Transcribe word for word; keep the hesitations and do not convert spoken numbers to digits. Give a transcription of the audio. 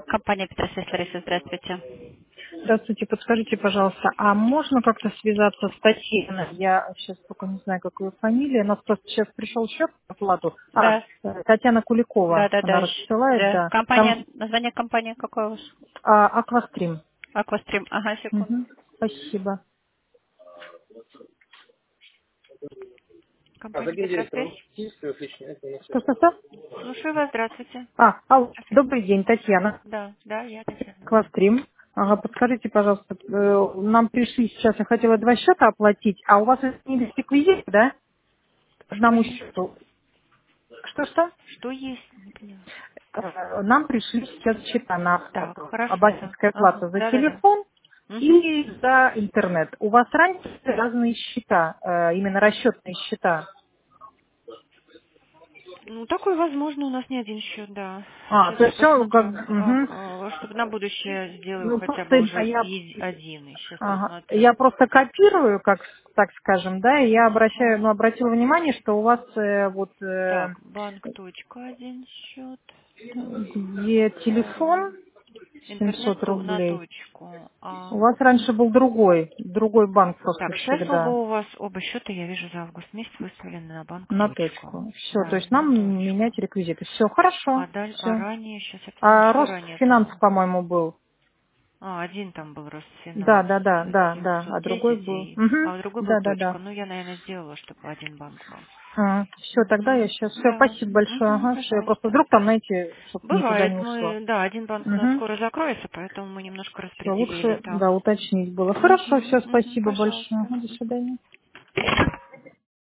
Компания Петросвет Лариса, здравствуйте. Здравствуйте, подскажите, пожалуйста, а можно как-то связаться с Татьяной? Я сейчас только не знаю, как ее фамилия. У нас просто сейчас пришел счет по оплату. А, Да, э, Татьяна да, Куликова, да, она да. рассылает, Да. да. Компания, Там название компании какое у вас? а, Аквастрим. Аквастрим. Ага, секунду. Мгм. Спасибо. Компания Петросвет. Что-что-что? Слушаю вас, здравствуйте. А, алло, Петросвет. добрый день, Татьяна. Да, да, я Татьяна. Аквастрим. Ага, подскажите, пожалуйста, э, нам пришли сейчас, я хотела два счета оплатить, а у вас изменились реквизиты, да? К Что одному есть? счету. Что-что? Что есть? Не поняла. Э, Нам пришли сейчас счета на Так, оплату. хорошо, да. Абонентская Ага, плата за да, да, да. телефон Угу. и за интернет. У вас раньше разные счета, э, именно расчетные счета. Ну, такое возможно, у нас не один счет, да. А, Сейчас то я есть все как... посмотрю. мгм. Ага, чтобы на будущее сделаю Ну, хотя бы просто да, уже я, и- один. И сейчас ага. посмотрю. я просто копирую, как так скажем, да, и я обращаю, Ага. ну, обратила внимание, что у вас э, вот э, Так, банк точка один счет. Так, где второй. телефон Интернет семьсот то- на рублей. точку. А, У вас раньше был другой, другой банк просто так, сейчас оба всегда. у вас, оба счета, я вижу, за август месяц выставлены на банк На точку. точку. Все, то Да, есть на нам точку. менять реквизиты. Все, хорошо. А, даль, а Все. ранее, сейчас я посмотрю, А что ранее Росфинанс, там. по-моему, был. А, один там был Да, Росфинанс да, да, да, да. А другой 710, был. и, Угу. а другой был Да, да, да. точка. Ну, я, наверное, сделала, чтобы один банк был. Все, тогда я Мгм. сейчас. Все, Да, спасибо большое. мгм, Ага, все. Я просто пожалуйста. вдруг там, знаете, чтобы никуда Бывает, не ушло. мы, да, один банк у нас Угу. скоро закроется, поэтому мы немножко Все, распределили лучше, да, там. уточнить было. Хорошо, Мгм, все, мгм, спасибо большое. пожалуйста. Ага, до Мгм. свидания.